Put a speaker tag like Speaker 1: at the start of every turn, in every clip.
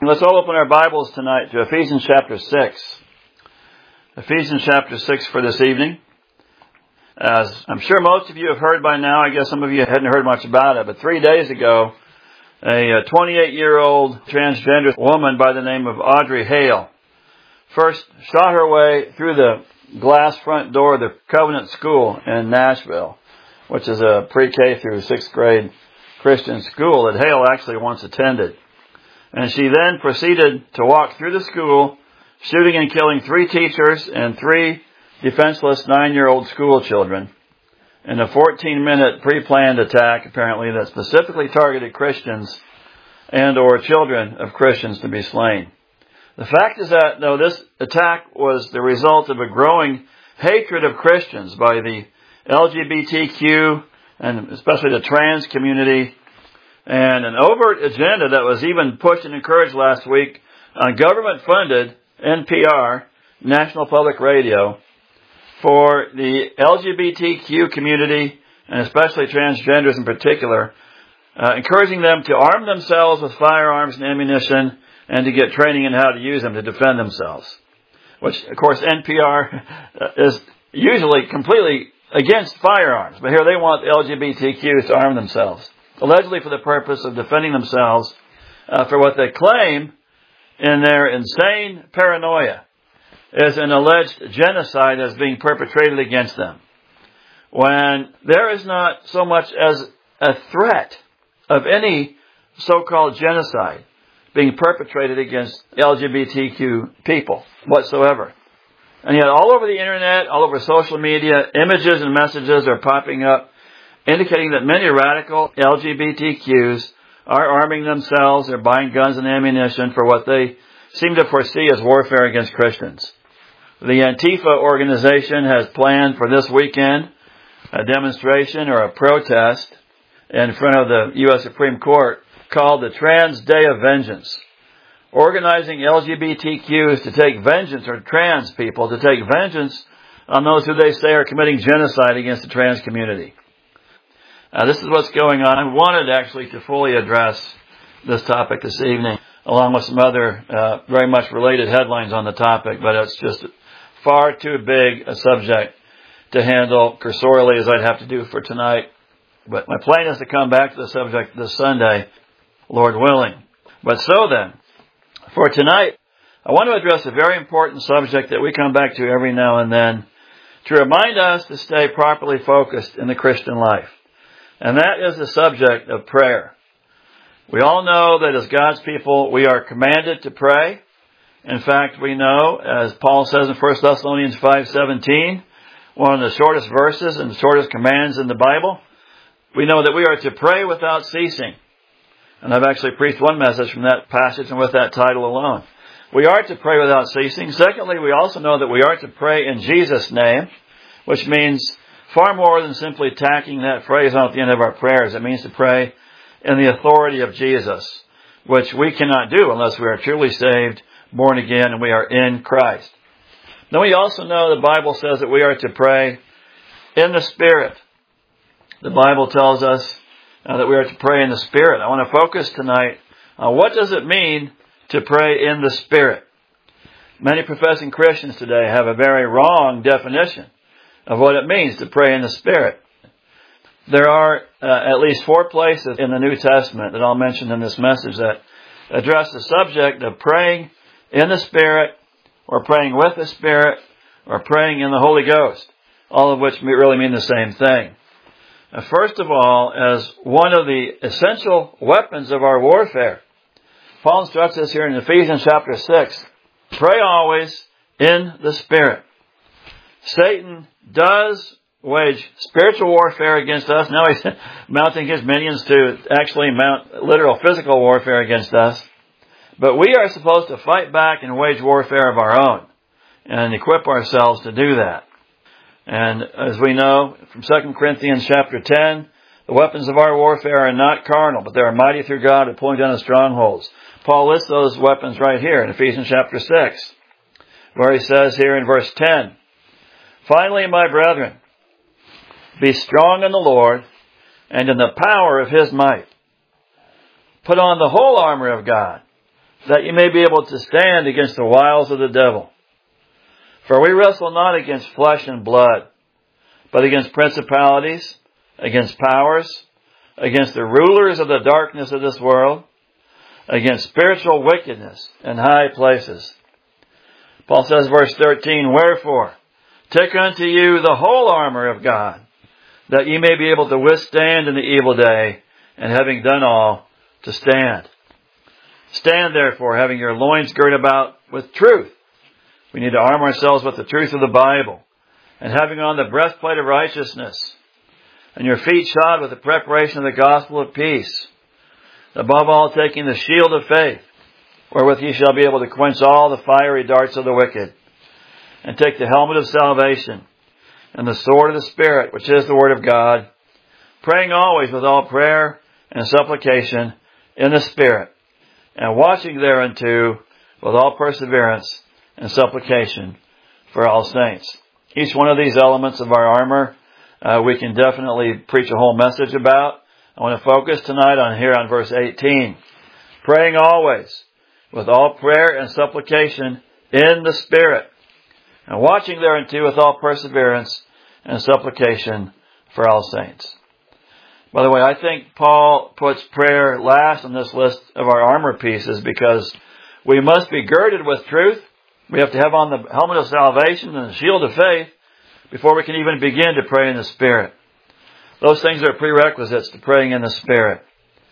Speaker 1: Let's all open our Bibles tonight to Ephesians chapter 6. Ephesians chapter 6 for this evening. As I'm sure most of you have heard by now, I guess some of you hadn't heard much about it, but 3 days ago, a 28-year-old transgender woman by the name of Audrey Hale first shot her way through the glass front door of the Covenant School in Nashville, which is a pre-K through 6th grade Christian school that Hale actually once attended. And she then proceeded to walk through the school, shooting and killing 3 teachers and 3 defenseless 9-year-old school children in a 14-minute pre-planned attack, apparently, that specifically targeted Christians and or children of Christians to be slain. The fact is that, though, this attack was the result of a growing hatred of Christians by the LGBTQ and especially the trans community, and an overt agenda that was even pushed and encouraged last week on government-funded NPR, National Public Radio, for the LGBTQ community, and especially transgenders in particular, encouraging them to arm themselves with firearms and ammunition and to get training in how to use them to defend themselves. Which, of course, NPR is usually completely against firearms, but here they want the LGBTQs to arm themselves, allegedly for the purpose of defending themselves for what they claim in their insane paranoia is an alleged genocide as being perpetrated against them, when there is not so much as a threat of any so-called genocide being perpetrated against LGBTQ people whatsoever. And yet all over the internet, all over social media, images and messages are popping up indicating that many radical LGBTQs are arming themselves or buying guns and ammunition for what they seem to foresee as warfare against Christians. The Antifa organization has planned for this weekend a demonstration or a protest in front of the U.S. Supreme Court called the Trans Day of Vengeance, organizing LGBTQs to take vengeance, or trans people to take vengeance on those who they say are committing genocide against the trans community. This is what's going on. I wanted actually to fully address this topic this evening, along with some other very much related headlines on the topic, but it's just far too big a subject to handle cursorily as I'd have to do for tonight. But my plan is to come back to the subject this Sunday, Lord willing. But so then, for tonight, I want to address a very important subject that we come back to every now and then to remind us to stay properly focused in the Christian life. And that is the subject of prayer. We all know that as God's people, we are commanded to pray. In fact, we know, as Paul says in 1 Thessalonians 5:17, one of the shortest verses and the shortest commands in the Bible, we know that we are to pray without ceasing. And I've actually preached one message from that passage and with that title alone. We are to pray without ceasing. Secondly, we also know that we are to pray in Jesus' name, which means far more than simply tacking that phrase on at the end of our prayers. It means to pray in the authority of Jesus, which we cannot do unless we are truly saved, born again, and we are in Christ. Then we also know the Bible says that we are to pray in the Spirit. The Bible tells us that we are to pray in the Spirit. I want to focus tonight on what does it mean to pray in the Spirit. Many professing Christians today have a very wrong definition of what it means to pray in the Spirit. There are at least 4 places in the New Testament that I'll mention in this message that address the subject of praying in the Spirit, or praying with the Spirit, or praying in the Holy Ghost, all of which really mean the same thing. First of all, as one of the essential weapons of our warfare, Paul instructs us here in Ephesians chapter 6, pray always in the Spirit. Satan does wage spiritual warfare against us. Now he's mounting his minions to actually mount literal physical warfare against us. But we are supposed to fight back and wage warfare of our own and equip ourselves to do that. And as we know from 2 Corinthians chapter 10, the weapons of our warfare are not carnal, but they are mighty through God to pulling down the strongholds. Paul lists those weapons right here in Ephesians chapter 6, where he says here in verse 10, finally, my brethren, be strong in the Lord and in the power of His might. Put on the whole armor of God, that you may be able to stand against the wiles of the devil. For we wrestle not against flesh and blood, but against principalities, against powers, against the rulers of the darkness of this world, against spiritual wickedness in high places. Paul says, verse 13, wherefore, take unto you the whole armor of God, that ye may be able to withstand in the evil day, and having done all, to stand. Stand therefore, having your loins girt about with truth. We need to arm ourselves with the truth of the Bible, and having on the breastplate of righteousness, and your feet shod with the preparation of the gospel of peace. Above all, taking the shield of faith, wherewith ye shall be able to quench all the fiery darts of the wicked, and take the helmet of salvation, and the sword of the Spirit, which is the word of God, praying always with all prayer and supplication in the Spirit, and watching thereunto with all perseverance and supplication for all saints. Each one of these elements of our armor, we can definitely preach a whole message about. I want to focus tonight on verse 18. Praying always with all prayer and supplication in the Spirit, and watching thereunto with all perseverance and supplication for all saints. By the way, I think Paul puts prayer last on this list of our armor pieces because we must be girded with truth. We have to have on the helmet of salvation and the shield of faith before we can even begin to pray in the Spirit. Those things are prerequisites to praying in the Spirit.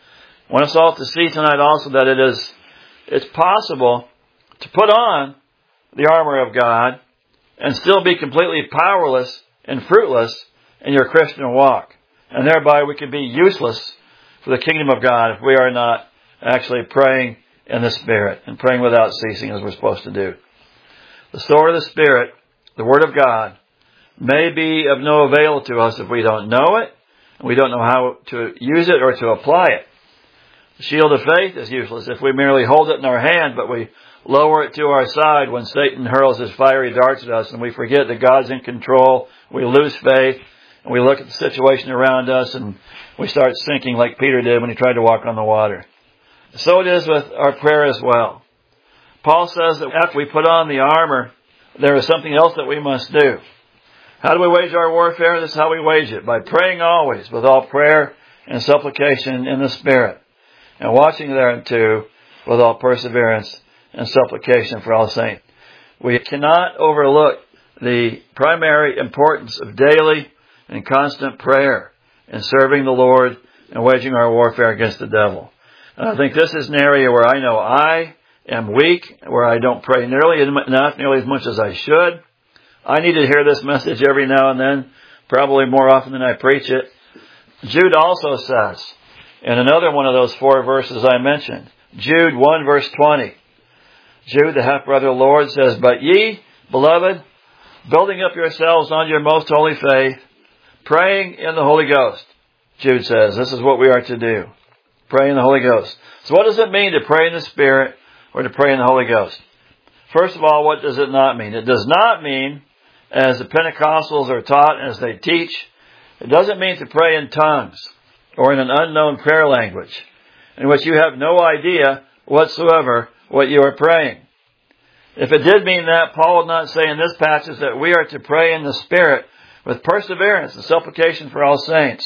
Speaker 1: I want us all to see tonight also that it's possible to put on the armor of God and still be completely powerless and fruitless in your Christian walk. And thereby we can be useless for the kingdom of God if we are not actually praying in the Spirit and praying without ceasing as we're supposed to do. The sword of the Spirit, the Word of God, may be of no avail to us if we don't know it, and we don't know how to use it or to apply it. The shield of faith is useless if we merely hold it in our hand, but we lower it to our side when Satan hurls his fiery darts at us and we forget that God's in control. We lose faith and we look at the situation around us and we start sinking like Peter did when he tried to walk on the water. So it is with our prayer as well. Paul says that after we put on the armor, there is something else that we must do. How do we wage our warfare? This is how we wage it, by praying always with all prayer and supplication in the Spirit, and watching thereunto with all perseverance and supplication for all saints. We cannot overlook the primary importance of daily and constant prayer in serving the Lord and waging our warfare against the devil. And I think this is an area where I know I am weak, where I don't pray nearly as much as I should. I need to hear this message every now and then, probably more often than I preach it. Jude also says, in another one of those 4 verses I mentioned, Jude 1 verse 20, Jude, the half-brother of the Lord, says, but ye, beloved, building up yourselves on your most holy faith, praying in the Holy Ghost. Jude says, this is what we are to do. Pray in the Holy Ghost. So what does it mean to pray in the Spirit or to pray in the Holy Ghost? First of all, what does it not mean? It does not mean, as the Pentecostals are taught, as they teach, it doesn't mean to pray in tongues or in an unknown prayer language in which you have no idea whatsoever what you are praying. If it did mean that, Paul would not say in this passage that we are to pray in the Spirit with perseverance and supplication for all saints.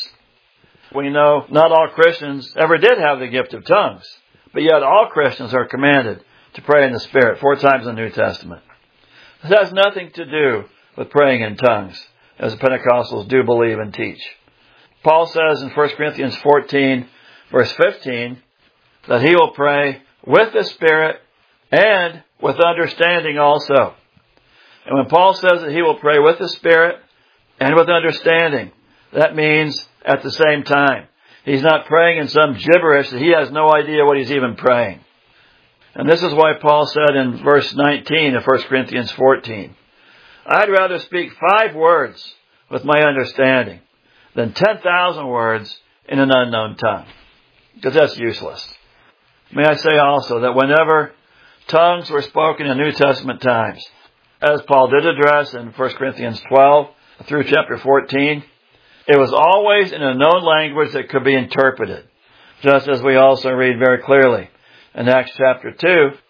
Speaker 1: We know not all Christians ever did have the gift of tongues, but yet all Christians are commanded to pray in the Spirit 4 times in the New Testament. This has nothing to do with praying in tongues, as the Pentecostals do believe and teach. Paul says in 1 Corinthians 14, verse 15, that he will pray with the Spirit and with understanding also. And when Paul says that he will pray with the Spirit and with understanding, that means at the same time. He's not praying in some gibberish that he has no idea what he's even praying. And this is why Paul said in verse 19 of 1 Corinthians 14, I'd rather speak 5 words with my understanding than 10,000 words in an unknown tongue. Because that's useless. May I say also that whenever tongues were spoken in New Testament times, as Paul did address in 1 Corinthians 12 through chapter 14, it was always in a known language that could be interpreted. Just as we also read very clearly in Acts chapter 2,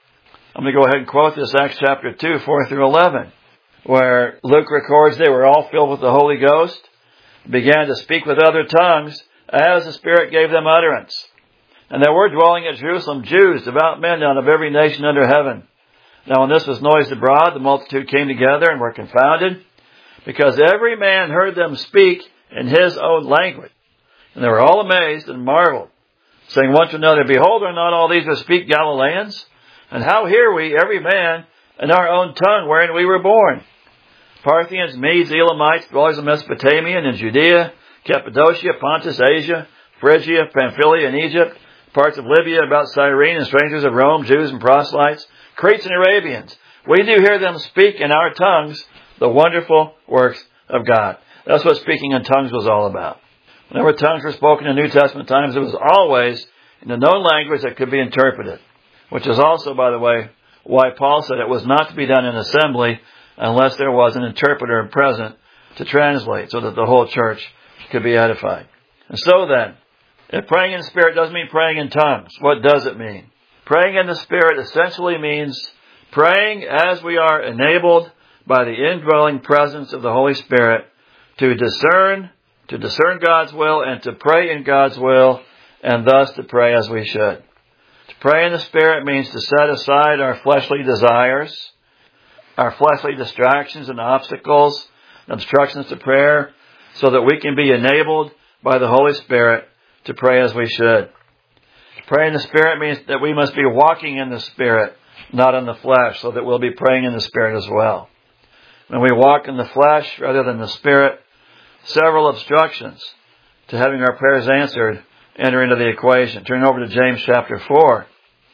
Speaker 1: I'm going to go ahead and quote this, Acts chapter 2, 4 through 11, where Luke records they were all filled with the Holy Ghost, began to speak with other tongues as the Spirit gave them utterance. And there were dwelling at Jerusalem Jews, devout men out of every nation under heaven. Now when this was noised abroad, the multitude came together and were confounded, because every man heard them speak in his own language. And they were all amazed and marveled, saying one to another, Behold, are not all these who speak Galileans? And how hear we, every man, in our own tongue wherein we were born? Parthians, Medes, Elamites, dwellers of Mesopotamia and in Judea, Cappadocia, Pontus, Asia, Phrygia, Pamphylia, and Egypt, parts of Libya about Cyrene, and strangers of Rome, Jews and proselytes, Cretes and Arabians. We do hear them speak in our tongues the wonderful works of God. That's what speaking in tongues was all about. Whenever tongues were spoken in New Testament times, it was always in a known language that could be interpreted, which is also, by the way, why Paul said it was not to be done in assembly unless there was an interpreter present to translate so that the whole church could be edified. And so then, if praying in the Spirit doesn't mean praying in tongues, what does it mean? Praying in the Spirit essentially means praying as we are enabled by the indwelling presence of the Holy Spirit to discern God's will and to pray in God's will, and thus to pray as we should. To pray in the Spirit means to set aside our fleshly desires, our fleshly distractions and obstacles, and obstructions to prayer, so that we can be enabled by the Holy Spirit to pray as we should. To pray in the Spirit means that we must be walking in the Spirit, not in the flesh, so that we'll be praying in the Spirit as well. When we walk in the flesh rather than the Spirit, several obstructions to having our prayers answered enter into the equation. Turn over to James chapter 4.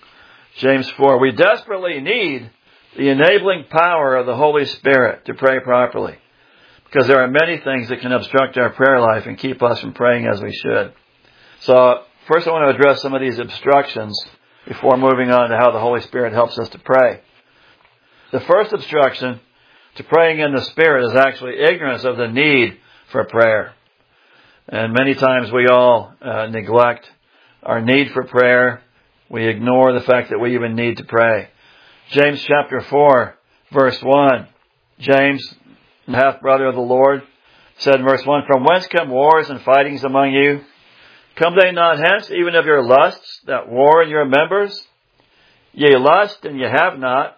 Speaker 1: James 4. We desperately need the enabling power of the Holy Spirit to pray properly, because there are many things that can obstruct our prayer life and keep us from praying as we should. So, first I want to address some of these obstructions before moving on to how the Holy Spirit helps us to pray. The first obstruction to praying in the Spirit is actually ignorance of the need for prayer. And many times we all neglect our need for prayer. We ignore the fact that we even need to pray. James chapter 4, verse 1. James, the half-brother of the Lord, said in verse 1, From whence come wars and fightings among you? Come they not hence, even of your lusts, that war in your members? Ye lust, and ye have not.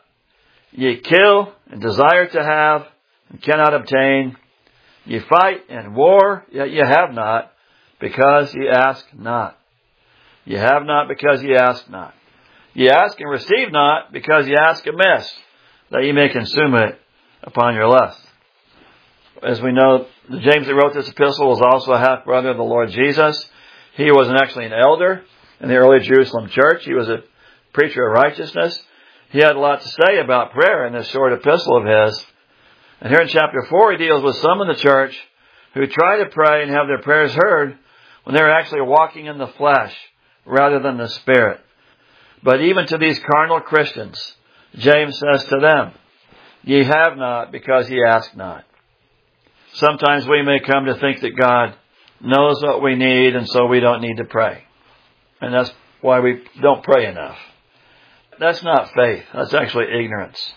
Speaker 1: Ye kill, and desire to have, and cannot obtain. Ye fight and war, yet ye have not, because ye ask not. Ye have not, because ye ask not. Ye ask and receive not, because ye ask amiss, that ye may consume it upon your lust. As we know, James that wrote this epistle was also a half-brother of the Lord Jesus. He was actually an elder in the early Jerusalem church. He was a preacher of righteousness. He had a lot to say about prayer in this short epistle of his. And here in chapter 4, he deals with some in the church who try to pray and have their prayers heard when they're actually walking in the flesh rather than the Spirit. But even to these carnal Christians, James says to them, Ye have not, because ye ask not. Sometimes we may come to think that God knows what we need, and so we don't need to pray. And that's why we don't pray enough. That's not faith. That's actually ignorance.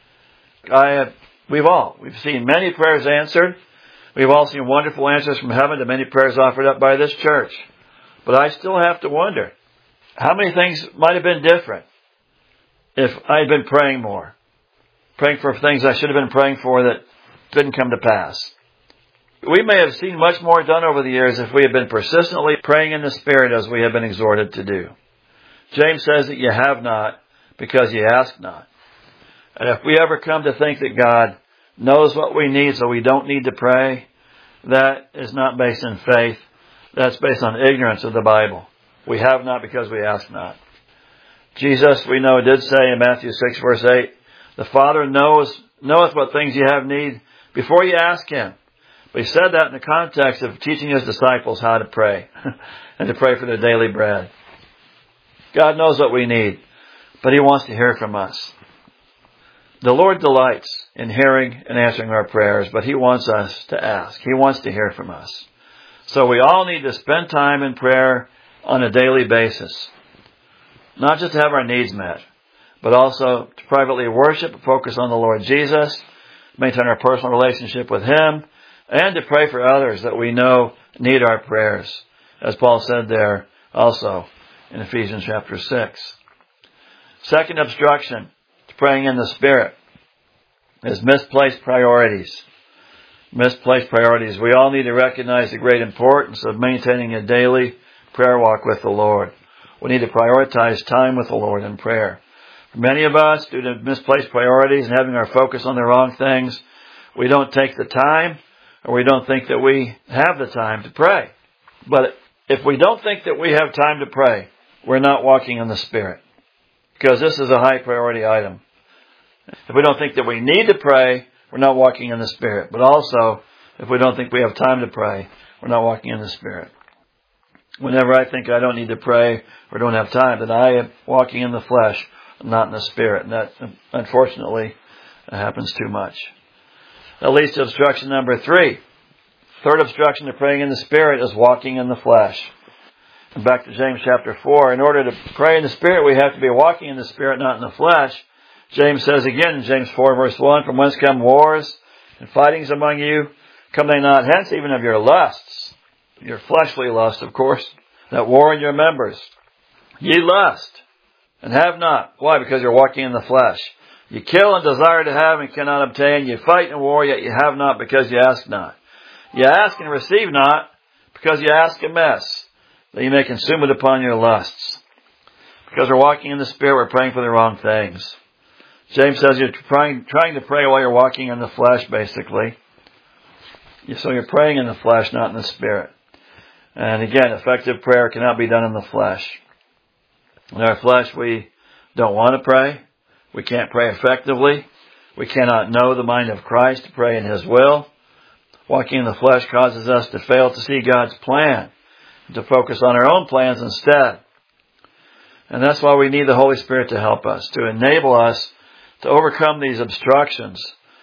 Speaker 1: We've seen many prayers answered. We've all seen wonderful answers from heaven to many prayers offered up by this church. But I still have to wonder, how many things might have been different if I had been praying more? Praying for things I should have been praying for that didn't come to pass. We may have seen much more done over the years if we had been persistently praying in the Spirit as we have been exhorted to do. James says that you have not because you ask not. And if we ever come to think that God knows what we need so we don't need to pray, that is not based in faith. That's based on ignorance of the Bible. We have not because we ask not. Jesus, we know, did say in Matthew 6 verse 8, the Father knoweth what things you have need before you ask Him. But He said that in the context of teaching His disciples how to pray and to pray for their daily bread. God knows what we need, but He wants to hear from us. The Lord delights in hearing and answering our prayers, but He wants us to ask. He wants to hear from us. So we all need to spend time in prayer on a daily basis. Not just to have our needs met, but also to privately worship, focus on the Lord Jesus, maintain our personal relationship with Him, and to pray for others that we know need our prayers, as Paul said there also in Ephesians chapter 6. Second obstruction to praying in the Spirit is misplaced priorities. Misplaced priorities. We all need to recognize the great importance of maintaining a daily prayer walk with the Lord. We need to prioritize time with the Lord in prayer. For many of us, due to misplaced priorities and having our focus on the wrong things, we don't take the time, or we don't think that we have the time to pray. But if we don't think that we have time to pray, we're not walking in the Spirit, because this is a high priority item. If we don't think that we need to pray, we're not walking in the Spirit. But also, if we don't think we have time to pray, we're not walking in the Spirit. Whenever I think I don't need to pray or don't have time, then I am walking in the flesh, not in the Spirit. And that, unfortunately, happens too much. That leads to obstruction number 3. Third obstruction to praying in the Spirit is walking in the flesh. And back to James chapter 4. In order to pray in the Spirit, we have to be walking in the Spirit, not in the flesh. James says again in James 4 verse 1, "From whence come wars and fightings among you? Come they not hence even of your lusts?" Your fleshly lust, of course, that war in your members. "Ye lust, and have not." Why? Because you're walking in the flesh. "You kill and desire to have and cannot obtain. You fight in war, yet you have not because you ask not. You ask and receive not because you ask amiss, that you may consume it upon your lusts." Because we're walking in the Spirit, we're praying for the wrong things. James says you're trying to pray while you're walking in the flesh, basically. So you're praying in the flesh, not in the Spirit. And again, effective prayer cannot be done in the flesh. In our flesh, we don't want to pray. We can't pray effectively. We cannot know the mind of Christ to pray in His will. Walking in the flesh causes us to fail to see God's plan, to focus on our own plans instead. And that's why we need the Holy Spirit to help us, to enable us to overcome these obstructions.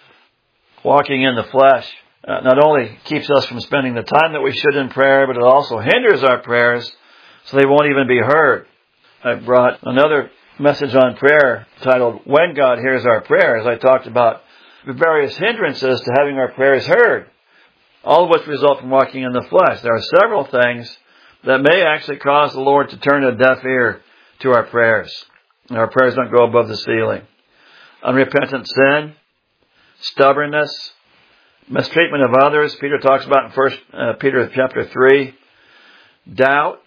Speaker 1: Walking in the flesh not only keeps us from spending the time that we should in prayer, but it also hinders our prayers so they won't even be heard. I brought another message on prayer titled, "When God Hears Our Prayers." I talked about the various hindrances to having our prayers heard, all of which result from walking in the flesh. There are several things that may actually cause the Lord to turn a deaf ear to our prayers, and our prayers don't go above the ceiling. Unrepentant sin, stubbornness, mistreatment of others. Peter talks about in 1 Peter chapter 3. Doubt,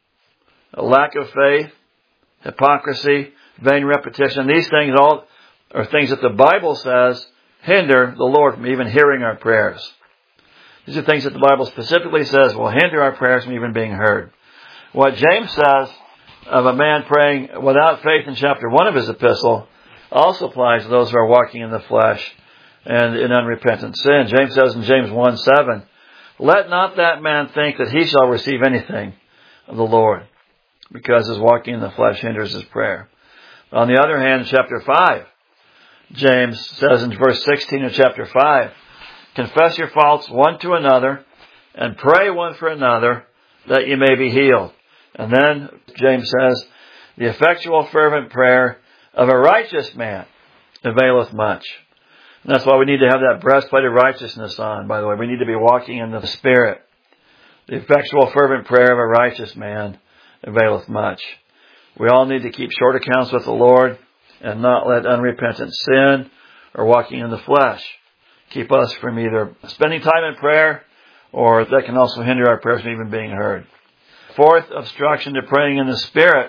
Speaker 1: a lack of faith, hypocrisy, vain repetition. These things all are things that the Bible says hinder the Lord from even hearing our prayers. These are things that the Bible specifically says will hinder our prayers from even being heard. What James says of a man praying without faith in chapter 1 of his epistle also applies to those who are walking in the flesh and in unrepentant sin. James says in James 1:7, "Let not that man think that he shall receive anything of the Lord, because his walking in the flesh hinders his prayer." On the other hand, in chapter 5, James says in verse 16 of chapter 5, "Confess your faults one to another, and pray one for another, that you may be healed." And then James says, "The effectual fervent prayer of a righteous man availeth much." And that's why we need to have that breastplate of righteousness on, by the way. We need to be walking in the Spirit. The effectual fervent prayer of a righteous man availeth much. We all need to keep short accounts with the Lord and not let unrepentant sin or walking in the flesh keep us from either spending time in prayer, or that can also hinder our prayers from even being heard. Fourth obstruction to praying in the Spirit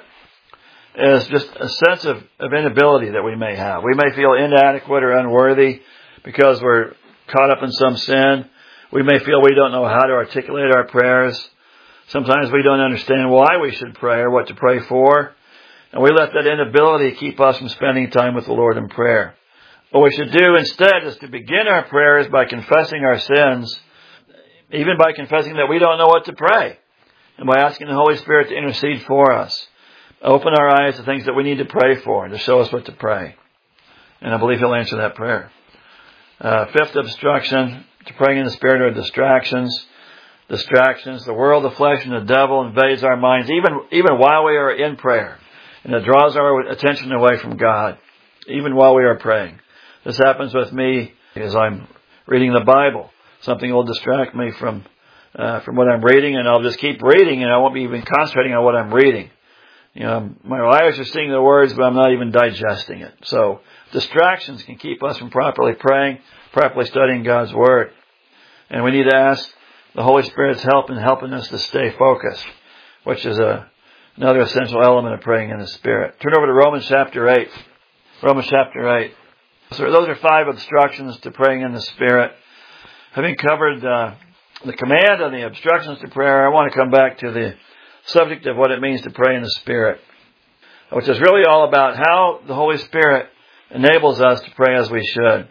Speaker 1: is just a sense of inability that we may have. We may feel inadequate or unworthy because we're caught up in some sin. We may feel we don't know how to articulate our prayers. Sometimes we don't understand why we should pray or what to pray for. And we let that inability keep us from spending time with the Lord in prayer. What we should do instead is to begin our prayers by confessing our sins, even by confessing that we don't know what to pray, and by asking the Holy Spirit to intercede for us. Open our eyes to things that we need to pray for and to show us what to pray. And I believe He'll answer that prayer. Fifth obstruction to praying in the Spirit are distractions. Distractions. The world, the flesh, and the devil invades our minds even while we are in prayer. And it draws our attention away from God, even while we are praying. This happens with me as I'm reading the Bible. Something will distract me from what I'm reading, and I'll just keep reading, and I won't be even concentrating on what I'm reading. My eyes are seeing the words, but I'm not even digesting it. So distractions can keep us from properly praying, properly studying God's Word. And we need to ask the Holy Spirit's help in helping us to stay focused, which is another essential element of praying in the Spirit. Turn over to Romans chapter 8. Romans chapter 8. So those are 5 obstructions to praying in the Spirit. Having covered the command and the obstructions to prayer, I want to come back to the subject of what it means to pray in the Spirit, which is really all about how the Holy Spirit enables us to pray as we should.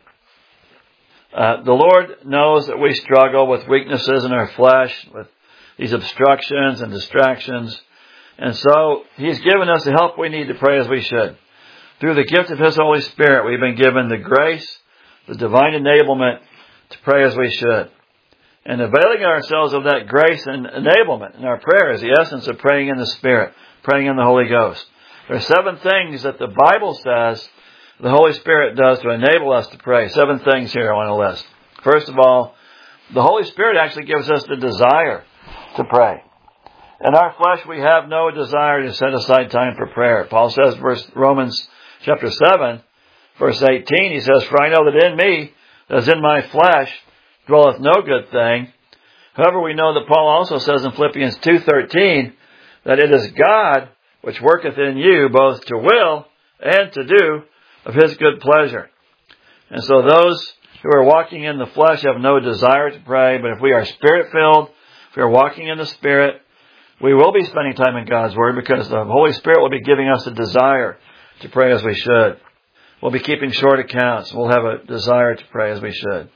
Speaker 1: The Lord knows that we struggle with weaknesses in our flesh, with these obstructions and distractions, and so He's given us the help we need to pray as we should. Through the gift of His Holy Spirit, we've been given the grace, the divine enablement to pray as we should. And availing ourselves of that grace and enablement in our prayer is the essence of praying in the Spirit, praying in the Holy Ghost. There are 7 things that the Bible says the Holy Spirit does to enable us to pray. 7 things here I want to list. First of all, the Holy Spirit actually gives us the desire to pray. In our flesh, we have no desire to set aside time for prayer. Paul says, Romans chapter 7, verse 18, he says, "For I know that in me, as in my flesh, dwelleth no good thing." However, we know that Paul also says in Philippians 2:13 that it is God which worketh in you both to will and to do of His good pleasure. And so those who are walking in the flesh have no desire to pray, but if we are Spirit-filled, if we are walking in the Spirit, we will be spending time in God's Word because the Holy Spirit will be giving us a desire to pray as we should. We'll be keeping short accounts. We'll have a desire to pray as we should.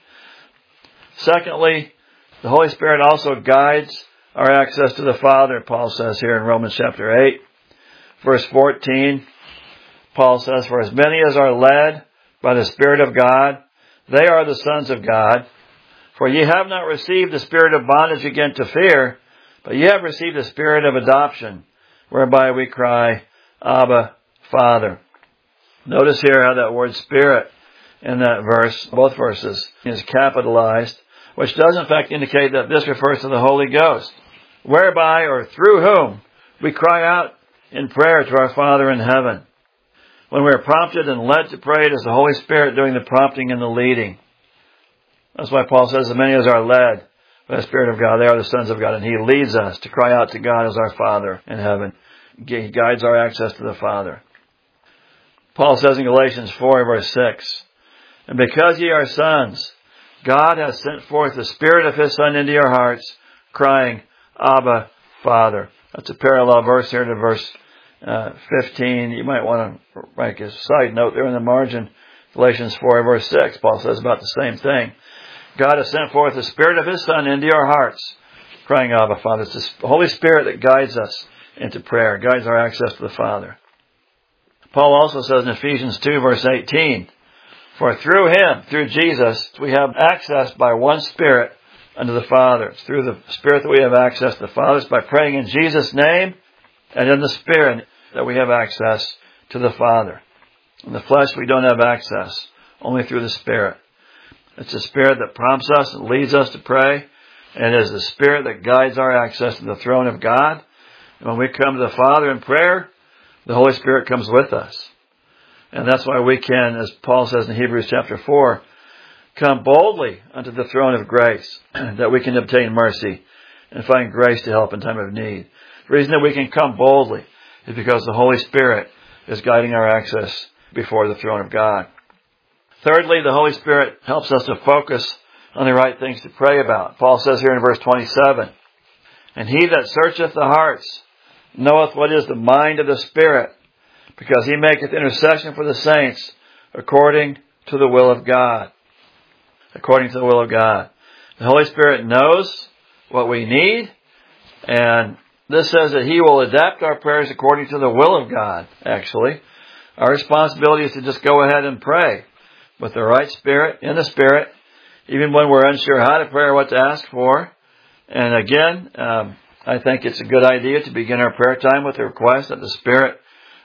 Speaker 1: Secondly, the Holy Spirit also guides our access to the Father, Paul says here in Romans chapter 8, verse 14. Paul says, "For as many as are led by the Spirit of God, they are the sons of God. For ye have not received the spirit of bondage again to fear, but ye have received the Spirit of adoption, whereby we cry, Abba, Father." Notice here how that word Spirit in that verse, both verses, is capitalized, which does in fact indicate that this refers to the Holy Ghost, whereby or through whom we cry out in prayer to our Father in heaven. When we are prompted and led to pray, it is the Holy Spirit doing the prompting and the leading. That's why Paul says, "As many as are led by the Spirit of God, they are the sons of God." And He leads us to cry out to God as our Father in heaven. He guides our access to the Father. Paul says in Galatians 4, verse 6, "And because ye are sons, God has sent forth the Spirit of His Son into your hearts, crying, Abba, Father." That's a parallel verse here to verse 15. You might want to make a side note there in the margin. Galatians 4, verse 6, Paul says about the same thing. God has sent forth the Spirit of His Son into your hearts, crying, Abba, Father. It's the Holy Spirit that guides us into prayer, guides our access to the Father. Paul also says in Ephesians 2, verse 18, "For through Him, through Jesus, we have access by one Spirit unto the Father." It's through the Spirit that we have access to the Father. It's by praying in Jesus' name and in the Spirit that we have access to the Father. In the flesh, we don't have access, only through the Spirit. It's the Spirit that prompts us and leads us to pray, and it is the Spirit that guides our access to the throne of God. And when we come to the Father in prayer, the Holy Spirit comes with us. And that's why we can, as Paul says in Hebrews chapter 4, come boldly unto the throne of grace, that we can obtain mercy and find grace to help in time of need. The reason that we can come boldly is because the Holy Spirit is guiding our access before the throne of God. Thirdly, the Holy Spirit helps us to focus on the right things to pray about. Paul says here in verse 27, "And He that searcheth the hearts knoweth what is the mind of the Spirit, because He maketh intercession for the saints according to the will of God." According to the will of God. The Holy Spirit knows what we need, and this says that He will adapt our prayers according to the will of God, actually. Our responsibility is to just go ahead and pray with the right spirit, in the Spirit, even when we're unsure how to pray or what to ask for. And again, I think it's a good idea to begin our prayer time with the request that the Spirit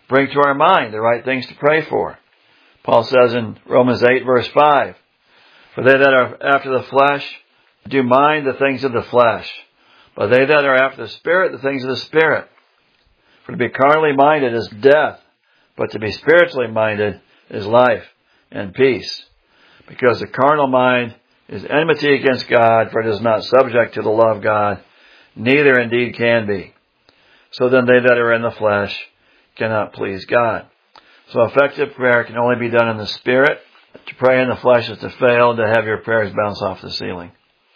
Speaker 1: bring to our mind the right things to pray for. Paul says in Romans 8 verse 5, "For they that are after the flesh do mind the things of the flesh, but they that are after the Spirit, the things of the Spirit. For to be carnally minded is death, but to be spiritually minded is life and peace. Because the carnal mind is enmity against God, for it is not subject to the law of God, neither indeed can be. So then they that are in the flesh cannot please God." So effective prayer can only be done in the Spirit. To pray in the flesh is to fail and to have your prayers bounce off the ceiling.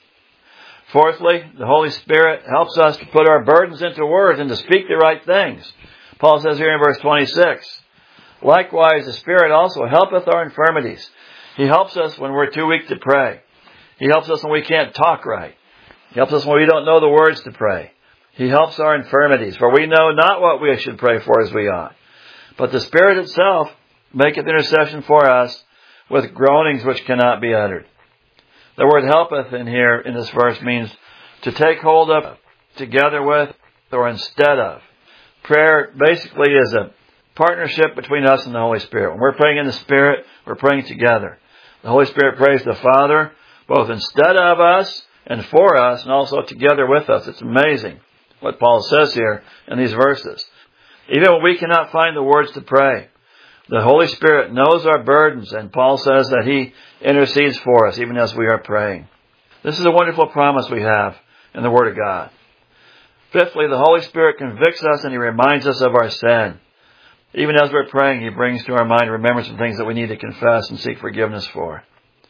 Speaker 1: Fourthly, the Holy Spirit helps us to put our burdens into words and to speak the right things. Paul says here in verse 26, "Likewise the Spirit also helpeth our infirmities." He helps us when we're too weak to pray. He helps us when we can't talk right. He helps us when we don't know the words to pray. He helps our infirmities, for we know not what we should pray for as we ought. But the Spirit itself maketh intercession for us with groanings which cannot be uttered. The word helpeth in here in this verse means to take hold of, together with, or instead of. Prayer basically is a partnership between us and the Holy Spirit. When we're praying in the Spirit, we're praying together. The Holy Spirit prays the Father, both instead of us and for us, and also together with us. It's amazing what Paul says here in these verses. Even when we cannot find the words to pray, the Holy Spirit knows our burdens, and Paul says that He intercedes for us even as we are praying. This is a wonderful promise we have in the Word of God. Fifthly, the Holy Spirit convicts us and He reminds us of our sin. Even as we're praying, He brings to our mind remembrance of things that we need to confess and seek forgiveness for.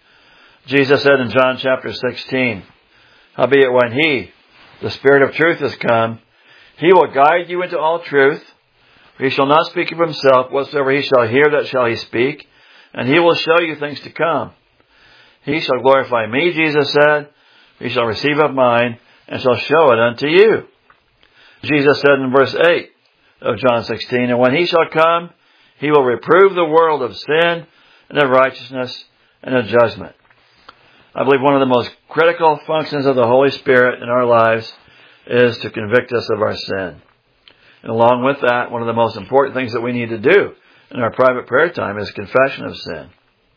Speaker 1: Jesus said in John chapter 16, "Howbeit when He, the Spirit of truth, is come, He will guide you into all truth. He shall not speak of Himself. Whatsoever He shall hear, that shall He speak. And He will show you things to come. He shall glorify Me," Jesus said. "He shall receive of mine, and shall show it unto you." Jesus said in verse 8 of John 16, "And when He shall come, He will reprove the world of sin, and of righteousness, and of judgment." I believe one of the most critical functions of the Holy Spirit in our lives is to convict us of our sin. And along with that, one of the most important things that we need to do in our private prayer time is confession of sin.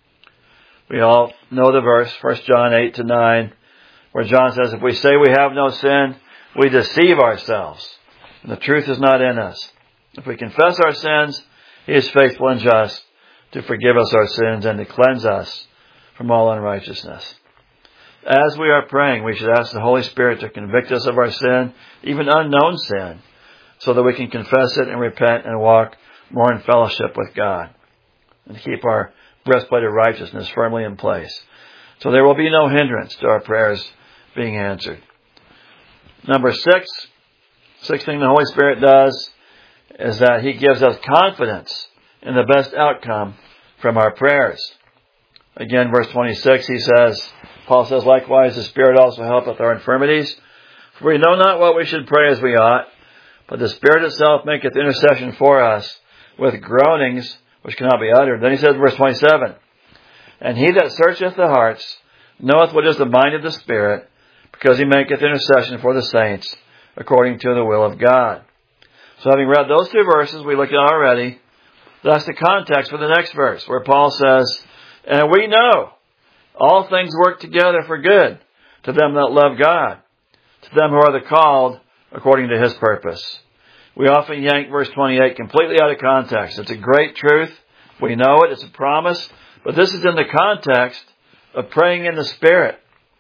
Speaker 1: We all know the verse, 1 John 8-9, where John says, "If we say we have no sin, we deceive ourselves, and the truth is not in us. If we confess our sins, He is faithful and just to forgive us our sins and to cleanse us from all unrighteousness." As we are praying, we should ask the Holy Spirit to convict us of our sin, even unknown sin, so that we can confess it and repent and walk more in fellowship with God and keep our breastplate of righteousness firmly in place. So there will be no hindrance to our prayers being answered. Number sixth thing the Holy Spirit does is that He gives us confidence in the best outcome from our prayers. Again, verse 26, Paul says, "Likewise the Spirit also helpeth our infirmities. For we know not what we should pray as we ought, but the Spirit itself maketh intercession for us with groanings which cannot be uttered." Then he says, verse 27, "And He that searcheth the hearts knoweth what is the mind of the Spirit, because He maketh intercession for the saints according to the will of God." So having read those two verses we looked at already, that's the context for the next verse, where Paul says, "And we know all things work together for good to them that love God, to them who are the called according to His purpose." We often yank verse 28 completely out of context. It's a great truth. We know it. It's a promise. But this is in the context of praying in the Spirit.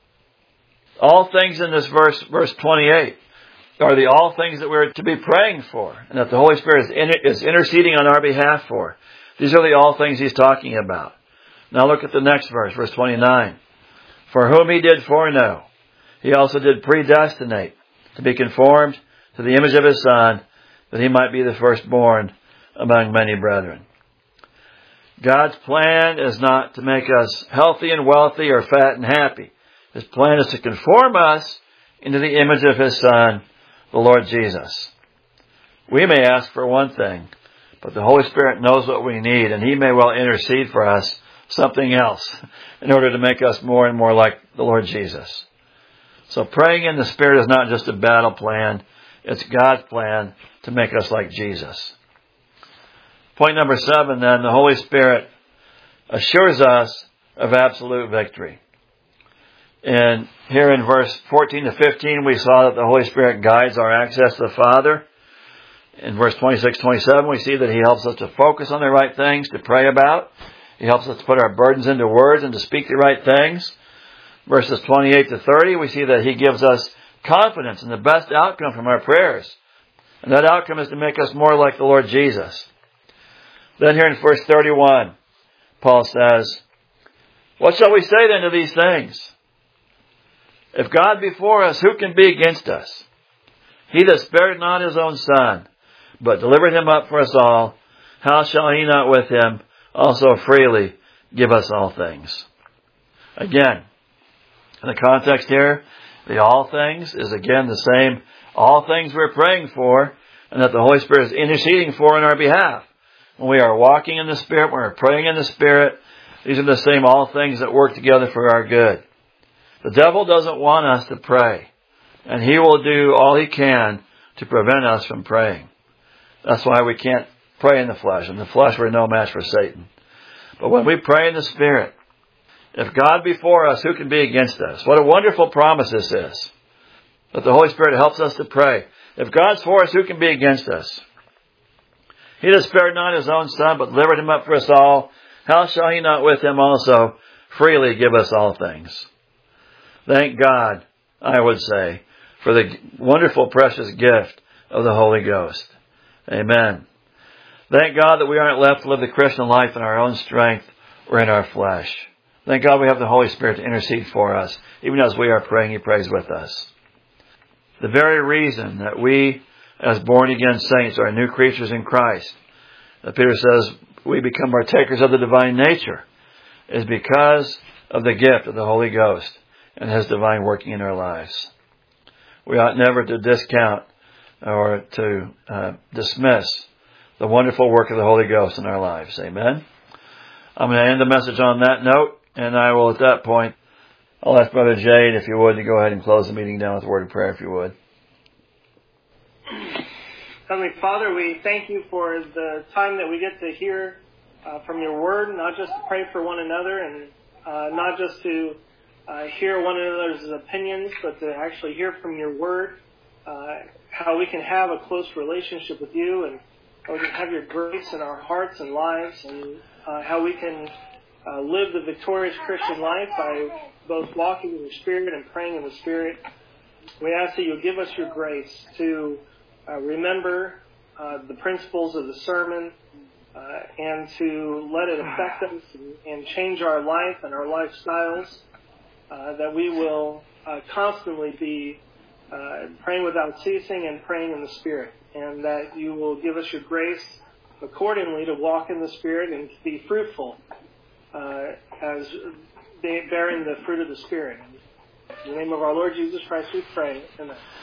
Speaker 1: All things in this verse 28, are the all things that we're to be praying for, and that the Holy Spirit is interceding on our behalf for. These are the all things He's talking about. Now look at the next verse, verse 29. "For whom He did foreknow, He also did predestinate to be conformed to the image of His Son, that He might be the firstborn among many brethren." God's plan is not to make us healthy and wealthy or fat and happy. His plan is to conform us into the image of His Son, the Lord Jesus. We may ask for one thing, but the Holy Spirit knows what we need, and He may well intercede for us something else in order to make us more and more like the Lord Jesus. So praying in the Spirit is not just a battle plan. It's God's plan to make us like Jesus. Point number 7, then, the Holy Spirit assures us of absolute victory. And here in verse 14 to 15, we saw that the Holy Spirit guides our access to the Father. In verse 26, 27, we see that He helps us to focus on the right things to pray about. He helps us to put our burdens into words and to speak the right things. Verses 28 to 30, we see that He gives us confidence in the best outcome from our prayers. And that outcome is to make us more like the Lord Jesus. Then here in verse 31, Paul says, "What shall we say then to these things? If God be for us, who can be against us? He that spared not His own Son, but delivered Him up for us all, how shall He not with Him also freely give us all things?" Again, in the context here, the all things is again the same all things we're praying for and that the Holy Spirit is interceding for in our behalf. When we are walking in the Spirit, when we're praying in the Spirit, these are the same all things that work together for our good. The devil doesn't want us to pray, and he will do all he can to prevent us from praying. That's why we can't pray in the flesh. In the flesh, we're no match for Satan. But when we pray in the Spirit, if God be for us, who can be against us? What a wonderful promise this is, that the Holy Spirit helps us to pray. If God's for us, who can be against us? He that spared not His own Son, but delivered Him up for us all, how shall He not with Him also freely give us all things? Thank God, I would say, for the wonderful, precious gift of the Holy Ghost. Amen. Thank God that we aren't left to live the Christian life in our own strength or in our flesh. Thank God we have the Holy Spirit to intercede for us. Even as we are praying, He prays with us. The very reason that we, as born-again saints, are new creatures in Christ, that Peter says we become partakers of the divine nature, is because of the gift of the Holy Ghost and His divine working in our lives. We ought never to discount or to dismiss the wonderful work of the Holy Ghost in our lives. Amen. I'm going to end the message on that note, and I will, at that point, I'll ask Brother Jade, if you would, to go ahead and close the meeting down with a word of prayer, if you would.
Speaker 2: Heavenly Father, we thank You for the time that we get to hear from Your Word, not just to pray for one another and not just to hear one another's opinions, but to actually hear from Your Word, how we can have a close relationship with You and how we can have Your grace in our hearts and lives, and how we can live the victorious Christian life by both walking in the Spirit and praying in the Spirit. We ask that You'll give us Your grace to remember the principles of the sermon and to let it affect us and change our life and our lifestyles, that we will constantly be praying without ceasing and praying in the Spirit, and that You will give us Your grace accordingly to walk in the Spirit and to be fruitful as bearing the fruit of the Spirit. In the name of our Lord Jesus Christ we pray. Amen.